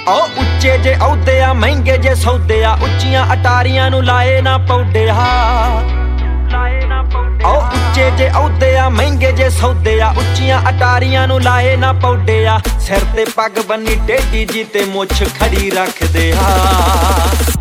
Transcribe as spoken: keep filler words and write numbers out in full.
ਓ ਉੱਚੇ ਜੇ ਅਹੁਦੇ ਆ ਮਹਿੰਗੇ ਜੇ ਸੌਦੇ ਆ ਉੱਚੀਆਂ ਅਟਾਰੀਆਂ ਨੂੰ ਲਾਏ ਨਾ ਪੌਡੇ ਆ ਓ ਉੱਚੇ ਜੇ ਅਹੁਦੇ ਆ ਮਹਿੰਗੇ ਜੇ ਸੌਦੇ ਆ ਉੱਚੀਆਂ ਅਟਾਰੀਆਂ ਨੂੰ ਲਾਏ ਨਾ ਪੌਡੇ ਆ ਸਿਰ ਤੇ ਪੱਗ ਬੰਨੀ ਟੇਢੀ ਜੀ ਤੇ ਮੁੱਛ ਖੜੀ ਰੱਖਦੇ ਆ